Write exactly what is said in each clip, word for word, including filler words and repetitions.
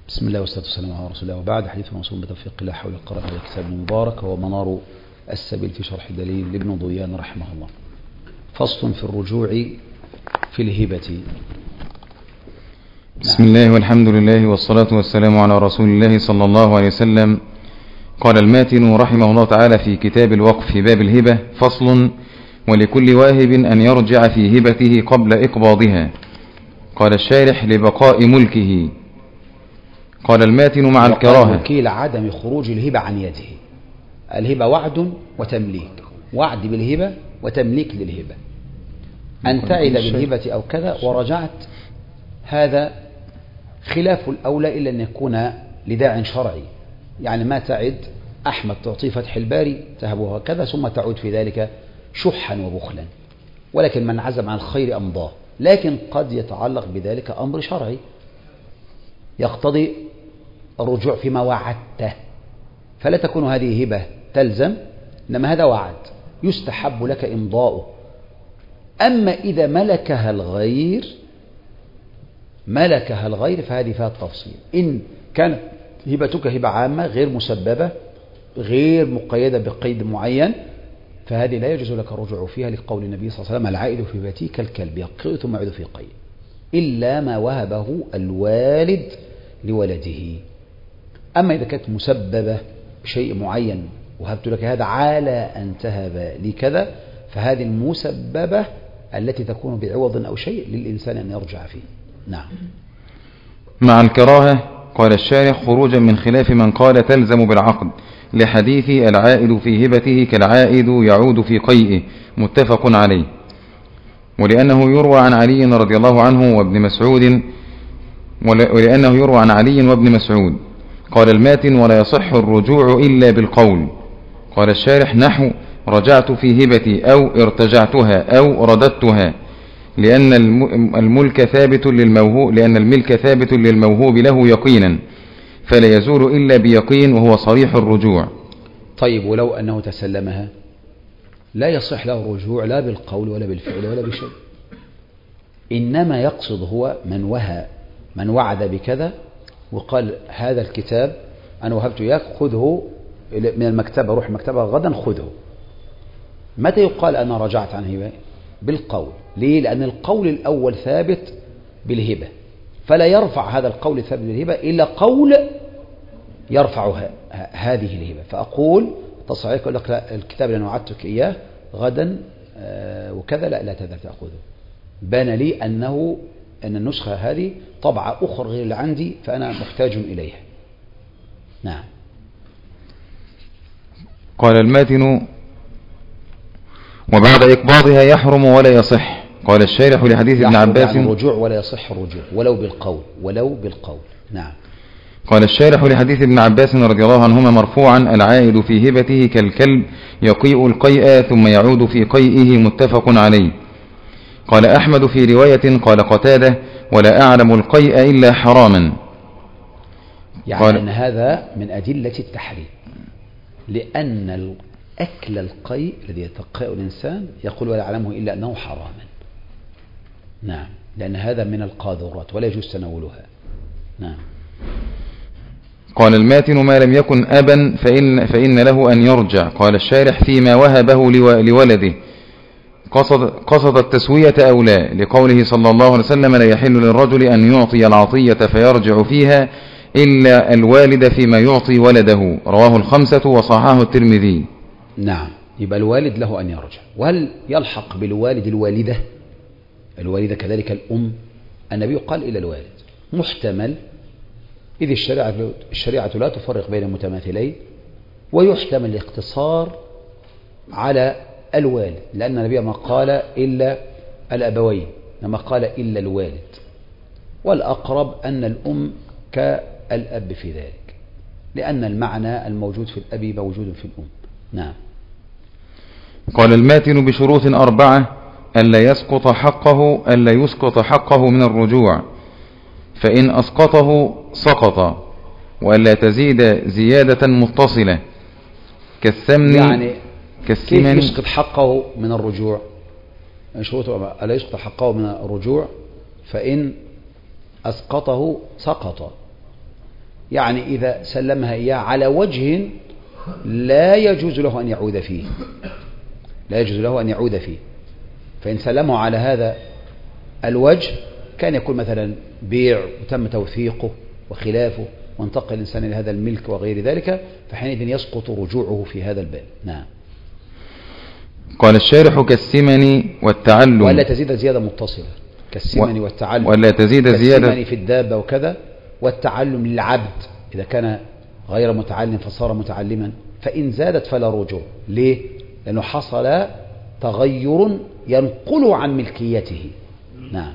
بسم الله والصلاة والسلام على رسول الله، وبعد. حديث موصول بتوفيق الله حول القراءة هذا الكتاب المبارك، هو منار السبيل في شرح دليل لابن ضيان رحمه الله. فصل في الرجوع في الهبة. بسم الله والحمد لله والصلاة والسلام على رسول الله صلى الله عليه وسلم. قال الماتن رحمه الله تعالى في كتاب الوقف في باب الهبة: فصل: ولكل واهب أن يرجع في هبته قبل إقباضها. قال الشارح: لبقاء ملكه. قال الماتن: مع الكراهة. وكيل عدم خروج الهبة عن يده. الهبة وعد وتمليك، وعد بالهبة وتمليك للهبة. أن تعد بالهبة أو كذا ورجعت، هذا خلاف الأولى إلا أن يكون لداع شرعي. يعني ما تعد أحمد تعطيه فتح الباري تهبه هكذا ثم تعود في ذلك شحا وبخلا، ولكن من عزم على الخير أمضاه. لكن قد يتعلق بذلك أمر شرعي يقتضي الرجوع فيما وعدته، فلا تكون هذه هبة تلزم، إنما هذا وعد يستحب لك إمضاؤه. أما إذا ملكها الغير ملكها الغير فهذه فيها التفصيل. إن كانت هبتك هبة عامة غير مسببة غير مقيدة بقيد معين، فهذه لا يجوز لك الرجوع فيها، لقول النبي صلى الله عليه وسلم: العائد في هبته كالكلب يقيء ثم يعود في قيء، إلا ما وهبه الوالد لولده. أما إذا كانت مسببة بشيء معين، وهبت لك هذا على أن تهب لي كذا، فهذه المسببة التي تكون بعوض أو شيء للإنسان أن يرجع فيه. نعم. مع الكراهة. قال الشارح: خروجا من خلاف من قال تلزم بالعقد، لحديث العائد في هبته كالعائد يعود في قيئه، متفق عليه. ولأنه يروى عن علي رضي الله عنه وابن مسعود ولأنه يروى عن علي وابن مسعود. قال الماتن: ولا يصح الرجوع إلا بالقول. قال الشارح: نحو رجعت في هبتي أو ارتجعتها أو رددتها، لأن الملك ثابت للموهوب لأن الملك ثابت للموهوب له يقينا، فلا يزول إلا بيقين، وهو صريح الرجوع. طيب، ولو أنه تسلمها لا يصح له الرجوع لا بالقول ولا بالفعل ولا بشيء، إنما يقصد هو من وهى من وعد بكذا وقال: هذا الكتاب أنا وهبته إياك، خذه من المكتبة، روح المكتبة غدا خذه. متى يقال أنا رجعت عن هبة؟ بالقول. ليه؟ لأن القول الأول ثابت بالهبة، فلا يرفع هذا القول الثابت بالهبة إلا قول يرفعها هذه الهبة. فأقول تصحيح يقول لك: لا، الكتاب اللي أنا وعدتك إياه غدا آه وكذا، لا لا تذهب تأخذه. بان لي أنه أن النسخة هذه طبعة أخرى غير اللي عندي، فأنا محتاج إليها. نعم. قال الماتن: وبعد إقباضها يحرم ولا يصح. قال الشارح لحديث ابن عباس: يعني الرجوع ولا يصح الرجوع ولو بالقول ولو بالقول. نعم. قال الشارح لحديث ابن عباس رضي الله عنهما مرفوعا: العائد في هبته كالكلب يقيء القيء ثم يعود في قيئه، متفق عليه. قال أحمد في رواية: قال قتادة: ولا أعلم القيء إلا حراما. يعني قال أن هذا من أدلة التحريم، لأن أكل القيء الذي يتقيء الإنسان يقول: ولا أعلمه إلا أنه حراما. نعم، لأن هذا من القاذورات ولا يجوز تناولها. نعم. قال الماتن: ما لم يكن أبا فإن, فإن له أن يرجع. قال الشارح: فيما وهبه لولده، قصد, قصد التسوية أو لا، لقوله صلى الله عليه وسلم: لا يحل للرجل أن يعطي العطية فيرجع فيها إلا الوالد فيما يعطي ولده. رواه الخمسة وصححه الترمذي. نعم، يبقى الوالد له أن يرجع. وهل يلحق بالوالد الوالدة؟ الوالدة كذلك الأم. النبي قال: إلى الوالد. محتمل، إذ الشريعة, الشريعة لا تفرق بين المتماثلين، ويحتمل الاقتصار على الوالد، لأن النبي ما قال إلا الأبوين، لما قال إلا الوالد. والأقرب أن الأم كالأب في ذلك، لأن المعنى الموجود في الأب موجود في الأم. نعم. قال الماتن: بشروط أربعة: ألا يسقط حقه ألا يسقط حقه من الرجوع، فإن أسقطه سقط، وألا تزيد زيادة متصلة كالثمن. يعني كالثمن كيف يسقط حقه من الرجوع؟ شروط ألا يسقط حقه من الرجوع، فإن أسقطه سقط، يعني إذا سلمها إياه على وجه لا يجوز له أن يعود فيه، لا يجوز له أن يعود فيه، فإن سلمه على هذا الوجه كان يكون مثلا بيع وتم توثيقه وخلافه وانتقل الإنسان إلى هذا الملك وغير ذلك، فحينئذ يسقط رجوعه في هذا الباب. نعم. قال الشارح كالسمن والتعلم، ولا تزيد زيادة متصلة كالسمن و... والتعلم، ولا تزيد زيادة كالسمن في الدابة وكذا، والتعلم للعبد إذا كان غير متعلم فصار متعلما، فإن زادت فلا رجوع. ليه؟ لأنه حصل تغير ينقل عن ملكيته. نعم.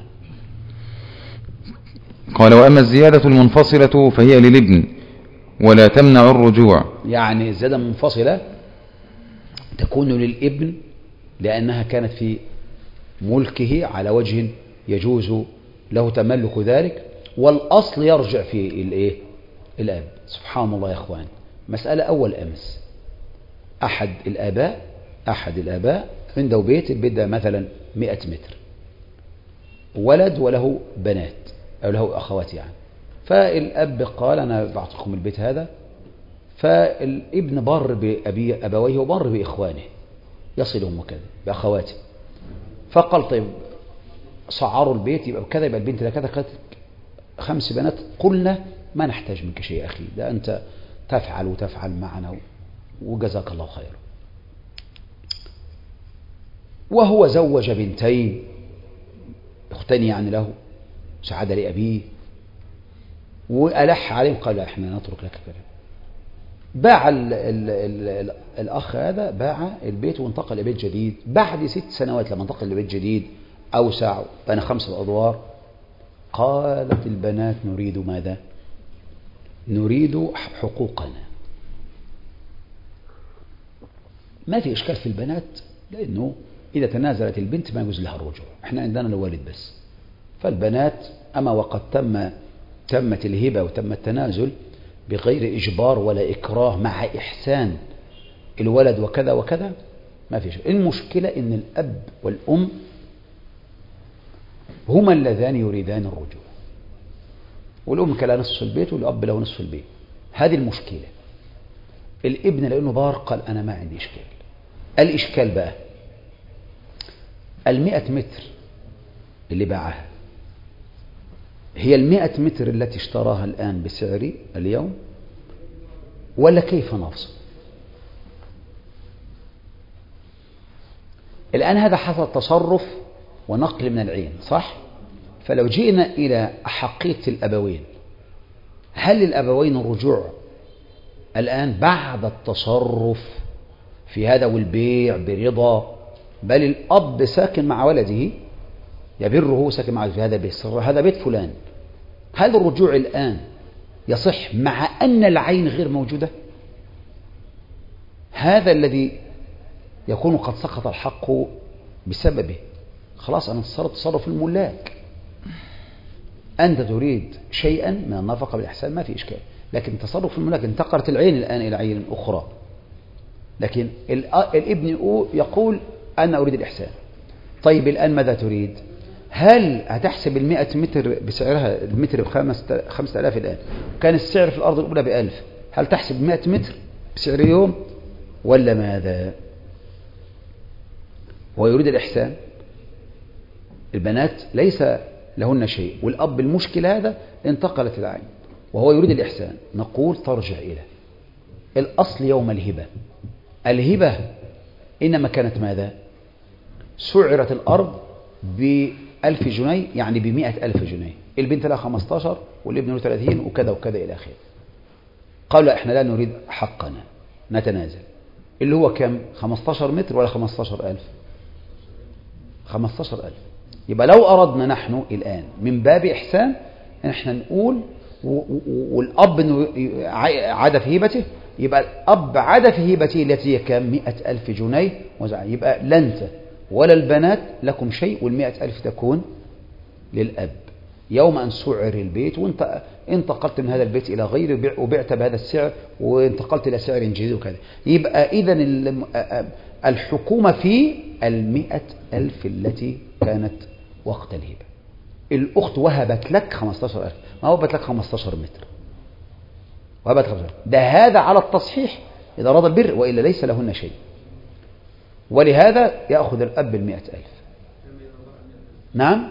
قال وأما الزيادة المنفصلة فهي للابن ولا تمنع الرجوع. يعني الزيادة المنفصلة تكون للابن لأنها كانت في ملكه على وجه يجوز له تملك ذلك، والأصل يرجع في الإيه؟ الأب. سبحان الله يا أخوان، مسألة أول أمس أحد الآباء أحد الآباء عنده بيت، البيت ده مثلا مئة متر، ولد وله بنات أو له أخوات يعني، فالأب قال أنا بعطيكم البيت هذا، فالابن بر بأبي أبويه وبر بإخوانه يصلهم وكذا بأخواته، فقال طيب صعروا البيت يبقى كذا، يبقى البنت كذا كذا، خمس بنات، قلنا ما نحتاج منك شيء أخي، ده أنت تفعل وتفعل معنا وجزاك الله خير. وهو زوج بنتين اختني يعني له سعادة لأبيه، وألح عليهم قال لا احنا نترك لك كلام. باع ال ال ال ال الأخ هذا باع البيت وانتقل لبيت جديد بعد ست سنوات. لما انتقل لبيت جديد أوسع بنى خمسة أدوار، قالت البنات نريد ماذا؟ نريد حقوقنا. ما في إشكال في البنات، لأنه إذا تنازلت البنت ما يجوز لها الرجوع، احنا عندنا الوالد بس. فالبنات أما وقد تم تمت الهبة وتم التنازل بغير إجبار ولا إكراه مع إحسان الولد وكذا وكذا، ما في شيء. المشكلة إن الأب والأم هما اللذان يريدان الرجوع، والأم كان لها نصف البيت والأب له نصف البيت. هذه المشكلة. الابن لأنه بار قال أنا ما عندي إشكال. الإشكال بقى المئة متر اللي باعها هي المئة متر التي اشتراها الآن بسعر اليوم، ولا كيف نفصل؟ الآن هذا حصل تصرف ونقل من العين، صح؟ فلو جئنا إلى أحقية الأبوين، هل للأبوين الرجوع الآن بعد التصرف في هذا والبيع برضا؟ بل الأب ساكن مع ولده يبره، ساكن مع في هذا بيت، هذا بيت فلان، هل الرجوع الآن يصح مع أن العين غير موجودة؟ هذا الذي يكون قد سقط الحق بسببه. خلاص أنا صرت تصرف الملاك، أنت تريد شيئا من النفقة بالإحسان ما في إشكال، لكن تصرف الملاك انتقلت العين الآن إلى عين أخرى. لكن الابن يقول أنا أريد الإحسان. طيب الآن ماذا تريد؟ هل هتحسب المئة متر بسعرها، المتر بخمسة آلاف الآن، كان السعر في الأرض الأولى بألف، هل تحسب مئة متر بسعر يوم ولا ماذا؟ هو يريد الإحسان، البنات ليس لهن شيء، والأب المشكلة هذا انتقلت العين وهو يريد الإحسان. نقول ترجع إلى الأصل يوم الهبة. الهبة إنما كانت ماذا؟ سعرت الأرض بألف جنيه، يعني بمئة ألف جنيه، البنت لها خمستاشر والابن له ثلاثين وكذا وكذا إلى آخره. قالوا إحنا لا نريد حقنا، نتنازل. اللي هو كم؟ خمستاشر متر ولا خمستاشر ألف؟ خمستاشر ألف. يبقى لو أردنا نحن الآن من باب إحسان إحنا نقول والأب عاد في هبته، يبقى الأب عاد في هبته التي هي كم؟ مئة ألف جنيه وزع. يبقى لا أنت ولا البنات لكم شيء، والمئة ألف تكون للأب يوم أن سعر البيت، وانت انتقلت من هذا البيت إلى غيره وبعت بهذا السعر وانتقلت إلى سعر جديد وكذا. يبقى إذن الحكومة في المئة ألف التي كانت وقت الهبة. الأخت وهبت لك خمستاشر ألف، ما وهبت لك خمستاشر متر، وهبت خمسة. ده هذا على التصحيح إذا أراد البر، وإلا ليس لهن شيء. ولهذا يأخذ الأب بالمئة ألف. نعم،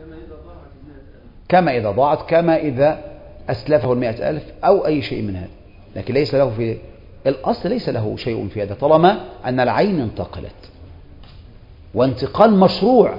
كما إذا ضاعت، كما إذا أسلفه المئة ألف أو أي شيء من هذا. لكن ليس له في الأصل، ليس له شيء في هذا طالما أن العين انتقلت، وانتقال مشروع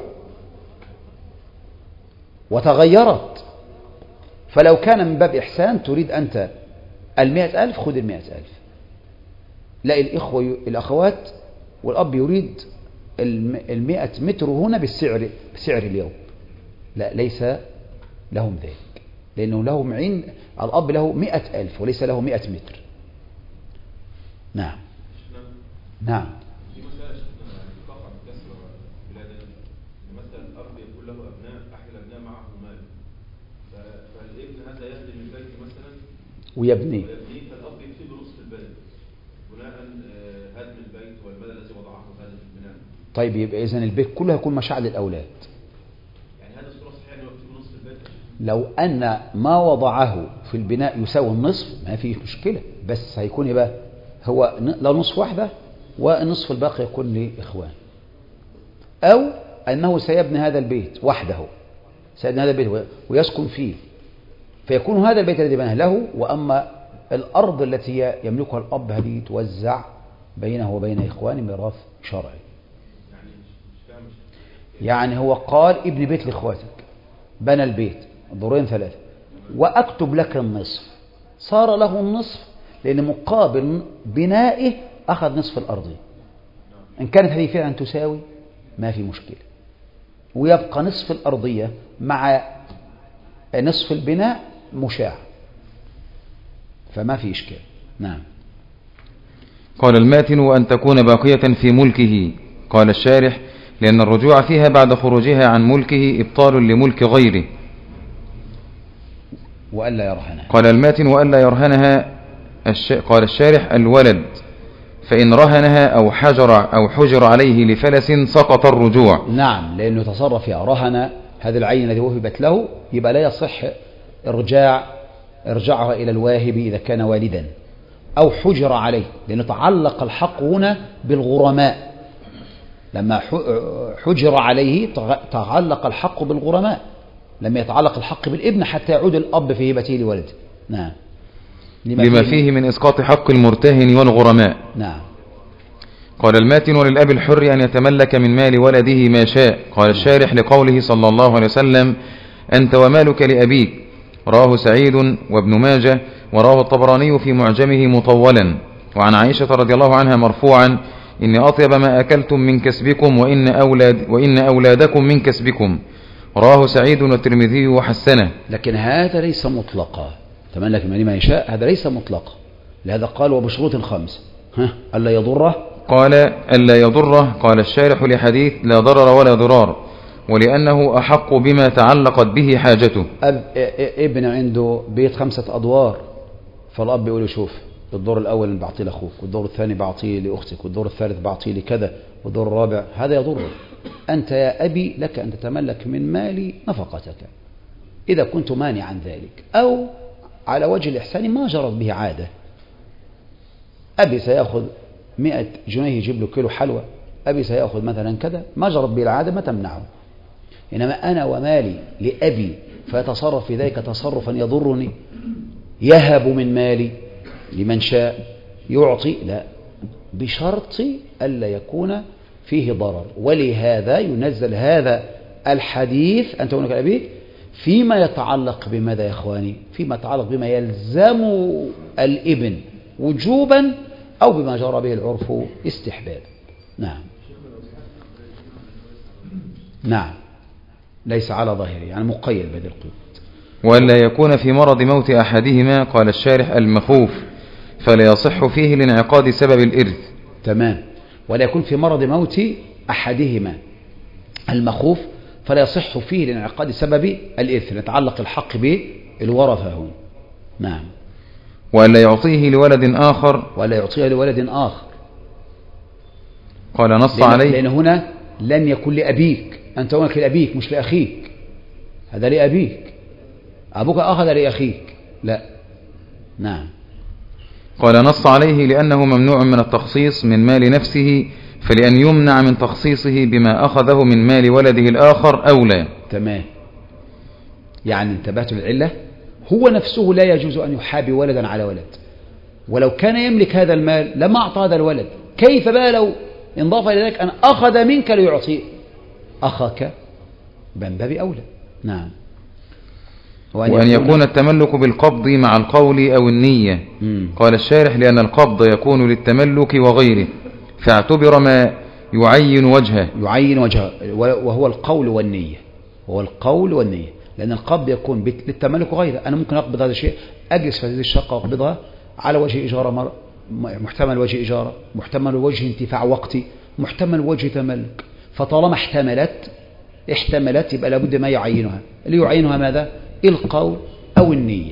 وتغيرت. فلو كان من باب إحسان تريد أنت المئة ألف، خذ المئة ألف. لا، الإخوة الأخوات والأب يريد المئة متر هنا بالسعر بسعر اليوم، لا، ليس لهم ذلك، لأنه لهم عين. الأب له مئة ألف وليس له مئة متر. نعم نعم. في مسألة تقع بكسر بلادنا، مثلا الأرض يكون له أبناء، أحد الأبناء معه مال، فالابن هذا يهدم البيت مثلا ويبني، فالأب يكفي بنصف البيت بناء هدم البيت والمال الذي وضعه هذا في البناء. طيب يبقى إذن البيت كله يكون مشاع للأولاد. يعني هذا الصورة صحيحة أنه يكفي بنصف البيت. لو أن ما وضعه في البناء يساوي النصف ما فيه مشكلة، بس هيكون يبقى هو لا نصف واحدة والنصف الباقي يكون لإخوان، أو أنه سيبني هذا البيت وحده، سيبني هذا البيت ويسكن فيه، فيكون هذا البيت الذي بناه له، وأما الأرض التي يملكها الأب هذه توزع بينه وبين إخوانه ميراث شرعي. يعني هو قال ابن بيت لإخواتك، بنى البيت دورين ثلاثة، وأكتب لك النصف، صار له النصف، لأن مقابل بنائه أخذ نصف الأرض. إن كانت هذه فعلا تساوي ما في مشكلة، ويبقى نصف الأرضية مع نصف البناء مشاع، فما في إشكال. نعم. قال الماتن: وأن تكون باقية في ملكه. قال الشارح: لأن الرجوع فيها بعد خروجها عن ملكه إبطال لملك غيره. وألا يرهنها. قال الماتن: وألا يرهنها. الش... قال الشارح: الولد، فإن رهنها أو حجر أو حجر عليه لفلس سقط الرجوع. نعم، لأنه تصرف فيها. رهن هذا العين الذي وهبت له، يبقى لا يصح إرجاع إرجاعها إلى الواهب إذا كان والدا، أو حجر عليه، لأنه تعلق الحق هنا بالغرماء. لما حجر عليه تعلق الحق بالغرماء، لم يتعلق الحق بالابن حتى يعود الأب في هبته لولده. نعم. لما, لما فيه, فيه من إسقاط حق المرتهن والغرماء. نعم. قال الماتن: وللأب الحر أن يتملك من مال ولده ما شاء. قال الشارح: لقوله صلى الله عليه وسلم: أنت ومالك لأبيك. رواه سعيد وابن ماجه، ورواه الطبراني في معجمه مطولا. وعن عائشة رضي الله عنها مرفوعا: إن أطيب ما أكلتم من كسبكم وإن, أولاد وإن أولادكم من كسبكم. رواه سعيد والترمذي وحسنه. لكن هذا ليس مطلقا، تملك من ما يشاء، هذا ليس مطلقا. لهذا قال: وبشروط خمس. ها، ألا يضره. قال: ألا يضره. قال الشارح: لحديث لا ضرر ولا ضرار، ولأنه أحق بما تعلقت به حاجته. أب ابن عنده بيت خمسة أدوار، فالأب يقول: شوف، الدور الأول بعطيه لأخوك، والدور الثاني بعطيه لأختك، والدور الثالث بعطيه لكذا، والدور الرابع. هذا يضره. أنت يا أبي لك أن تتملك من مالي نفقتك إذا كنت مانعا ذلك، أو على وجه الإحسان ما جرت به عادة. أبي سيأخذ مئة جنيه يجيب له كيلو حلوى، أبي سيأخذ مثلا كذا، ما جرت به العادة ما تمنعه. إنما أنا ومالي لأبي فيتصرف في ذلك تصرفا يضرني، يهب من مالي لمن شاء، يعطي، لا، بشرط ألا يكون فيه ضرر. ولهذا ينزل هذا الحديث أنت هناك أبيك فيما يتعلق بماذا يا إخواني؟ فيما يتعلق بما يلزم الابن وجوبا، أو بما جرى به العرف استحبابا. نعم نعم، ليس على ظاهره، يعني مقيد بهذه القيود. وألا يكون في مرض موت أحدهما. قال الشارح: المخوف، فلا يصح فيه لانعقاد سبب الإرث. تمام. ولا يكون في مرض موت أحدهما المخوف، فلا يصح فيه لانعقاد سبب الإرث، نتعلق الحق بالورثة هون. نعم. وألا يعطيه لولد آخر. ولا يعطيه لولد آخر. قال نص لأن عليه. لأن هنا لم يكن لأبيك، أنت هناك لأبيك مش لأخيك، هذا لأبيك، أبوك أخذ لأخيك، لا. نعم. قال نص عليه لأنه ممنوع من التخصيص من مال نفسه، فلأن يمنع من تخصيصه بما أخذه من مال ولده الآخر أولى. تمام. يعني انتبهت للعلة، هو نفسه لا يجوز أن يحابي ولدا على ولد، ولو كان يملك هذا المال لما أعطى هذا الولد، كيف بقى لو انضاف إلى ذلك أن أخذ منك ليعطي أخاك؟ من باب أولى. نعم. وأن, وأن يكون, يكون التملك بالقبض مع القول أو النية. مم. قال الشارح لأن القبض يكون للتملك وغيره، فاعتبر ما يعين وجهه يعين وجهه وهو القول والنية، هو القول والنية، لأن القبض يكون للتملك وغيره. أنا ممكن أقبض هذا الشيء، أجلس في هذه الشقة وأقبضها على وجه إجارة، محتمل وجه إجارة، محتمل وجه انتفاع وقتي، محتمل وجه تملك. فطالما احتملت احتملت يبقى لابد ما يعينها، اللي يعينها ماذا؟ القول أو النية.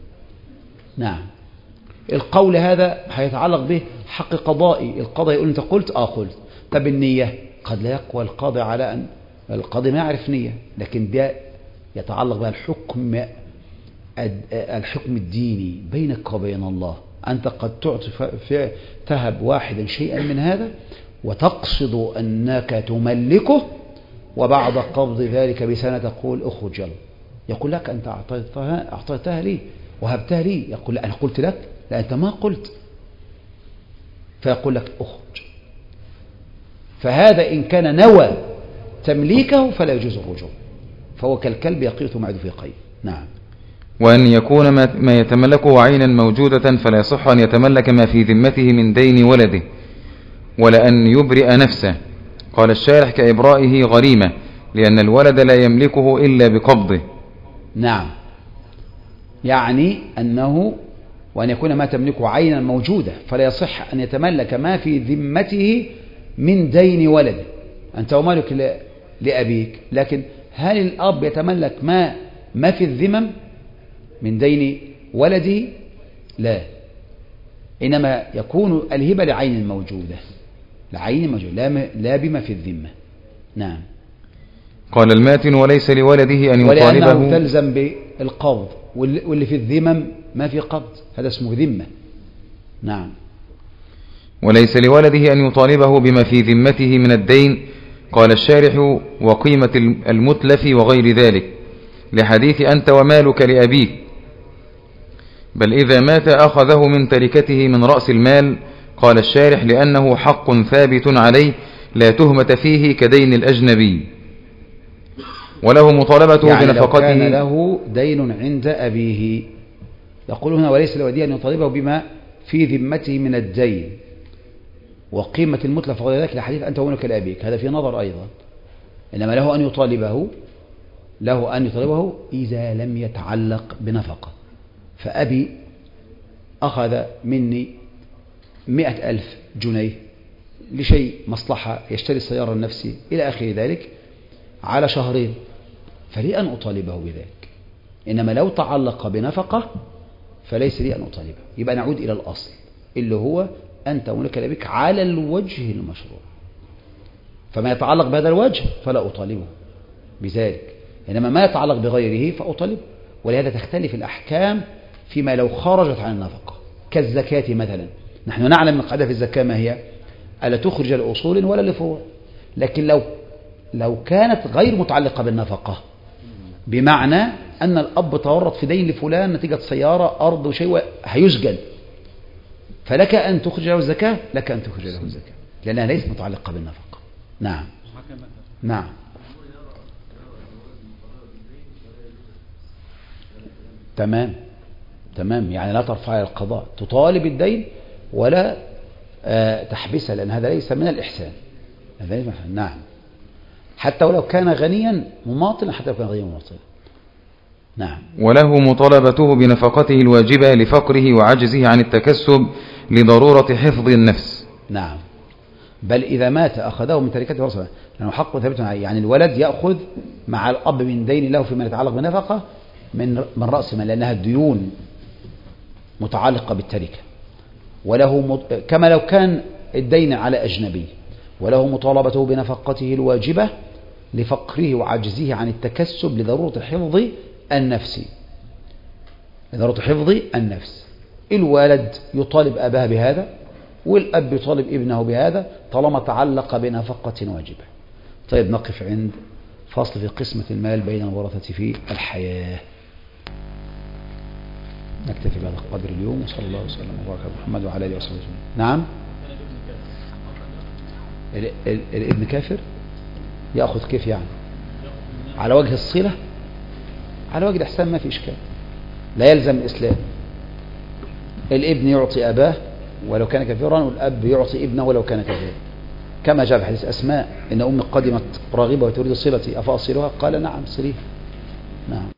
نعم. القول هذا هيتعلق به حق قضائي، القاضي يقول أنت قلت آه قلت. طب النية قد لا يقوى القاضي على أن القاضي ما يعرف نية، لكن ده يتعلق بها الحكم الحكم الديني بينك وبين الله. أنت قد تعطي تهب واحدا شيئا من هذا وتقصد أنك تملكه، وبعد قبض ذلك بسنة تقول اخرج يلا. يقول لك أنت أعطيتها, أعطيتها لي وهبتها لي. يقول لا أنا قلت لك، لا أنت ما قلت. فيقول لك اخرج. فهذا إن كان نوى تمليكه فلا يجوز الرجوع، فهو كالكلب يقيت معد في قيد. نعم. وأن يكون ما يتملكه عينا موجودة، فلا يصح أن يتملك ما في ذمته من دين ولده، ولا أن يبرئ نفسه. قال الشارح كإبرائه غريمة، لأن الولد لا يملكه إلا بقبضه. نعم. يعني أنه وأن يكون ما تملكه عينا موجودة، فلا يصح أن يتملك ما في ذمته من دين ولده. أنت ومالك لأبيك، لكن هل الأب يتملك ما ما في الذمم من دين ولده؟ لا، إنما يكون الهبة لعين موجودة، لعين موجودة، لا, لا بما في الذمة. نعم. قال الماتن وليس لولده أن يطالبه، ولأنه تلزم بالقبض، واللي في الذمم ما في قبض، هذا اسمه ذمة. نعم. وليس لولده أن يطالبه بما في ذمته من الدين. قال الشارح وقيمة المتلف وغير ذلك، لحديث أنت ومالك لأبيك، بل إذا مات أخذه من تركته من رأس المال. قال الشارح لأنه حق ثابت عليه لا تهمة فيه كدين الأجنبي، وله مطالبته يعني بنفقته. لو كان له دين عند أبيه، يقول هنا وليس لولده أن يطالبه بما في ذمته من الدين وقيمة المتلف وغير ذلك، لحديث أنت ومالك لأبيك، هذا في نظر أيضا. إنما له أن يطالبه له أن يطالبه إذا لم يتعلق بنفقة. فأبي أخذ مني مئة ألف جنيه لشيء مصلحة، يشتري السيارة النفسي إلى آخر ذلك على شهرين، فلي أن أطالبه بذلك. إنما لو تعلق بنفقة فليس لي أن أطالبه. يبقى نعود إلى الأصل اللي هو أنت ومالك لأبيك على الوجه المشروع، فما يتعلق بهذا الوجه فلا أطالبه بذلك، إنما ما يتعلق بغيره فأطالبه. ولهذا تختلف الأحكام فيما لو خرجت عن النفقة، كالزكاة مثلا. نحن نعلم من قاعدة في الزكاة ما هي؟ ألا تخرج لأصول ولا لفروع. لكن لو لو كانت غير متعلقة بالنفقة، بمعنى أن الأب تورط في دين لفلان نتيجة سيارة أرض وشيء هيسجن، فلك أن تخرج له الزكاة، لك أن تخرج له الزكاة لأنها ليست متعلقة بالنفقة. نعم. نعم. تمام تمام. يعني لا ترفع إلى القضاء، تطالب الدين ولا آه تحبسه، لأن هذا ليس من الإحسان. هذا ليس من الإحسان. نعم. حتى ولو كان غنيا مماطلا، حتى لو كان غنيا مماطلا. نعم. وله مطالبته بنفقته الواجبة لفقره وعجزه عن التكسب لضرورة حفظ النفس. نعم. بل إذا مات أخذه من تركته ورثه، لأنه حق ثابت عليه. يعني الولد يأخذ مع الأب من دين له فيما يتعلق بنفقة من من رأس مال، لأنها الديون متعلقة بالتركة. وله مط... كما لو كان الدين على أجنبي، وله مطالبته بنفقته الواجبة لفقره وعجزه عن التكسب لضرورة حفظ النفس، لضرورة حفظ النفس. الولد يطالب أباه بهذا والأب يطالب ابنه بهذا طالما تعلق بنفقة واجبة. طيب نقف عند فصل في قسمة المال بين الورثة في الحياة. نكتفي بهذا القدر اليوم، وصلى الله وسلم وبارك على محمد وعلى اله وصحبه وسلم. نعم. ال- ال- الابن كافر يأخذ كيف يعني؟ على وجه الصلة، على وجه الإحسان، ما في إشكال، لا يلزم الإسلام. الابن يعطي أباه ولو كان كافرا، والأب يعطي ابنه ولو كان كافرا، كما جاء في حديث أسماء إن أمي قدمت راغبة وتريد صلتي أفأصلها؟ قال نعم صليها. نعم.